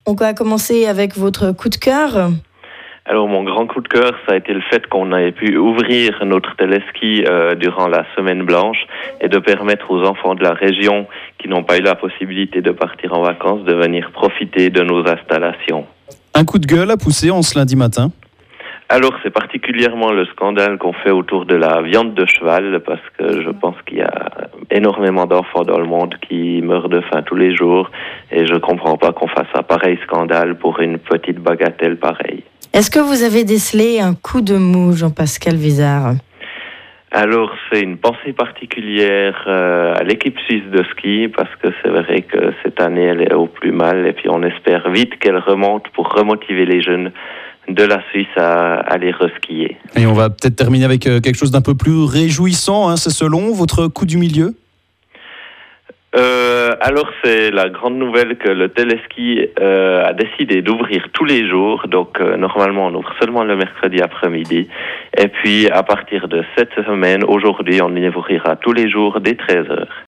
On va commencer avec votre coup de cœur. Alors mon grand coup de cœur, ça a été le fait qu'on ait pu ouvrir notre téléski durant la semaine blanche et de permettre aux enfants de la région qui n'ont pas eu la possibilité de partir en vacances de venir profiter de nos installations. Un coup de gueule à pousser en ce lundi matin. Alors c'est particulièrement le scandale qu'on fait autour de la viande de cheval parce que je pense qu'il y a énormément d'enfants dans le monde qui meurent de faim tous les jours et je comprends pas qu'on fasse un pareil scandale pour une petite bagatelle pareille. Est-ce que vous avez décelé un coup de mou, Jean-Pascal Vizard ? Alors, c'est une pensée particulière à l'équipe suisse de ski parce que c'est vrai que cette année, elle est au plus mal et puis on espère vite qu'elle remonte pour remotiver les jeunes de la Suisse à aller reskier. Et on va peut-être terminer avec quelque chose d'un peu plus réjouissant, c'est selon votre coup du milieu. Alors c'est la grande nouvelle que le téléski a décidé d'ouvrir tous les jours, donc normalement on ouvre seulement le mercredi après-midi, et puis à partir de cette semaine, aujourd'hui on y ouvrira tous les jours dès 13h.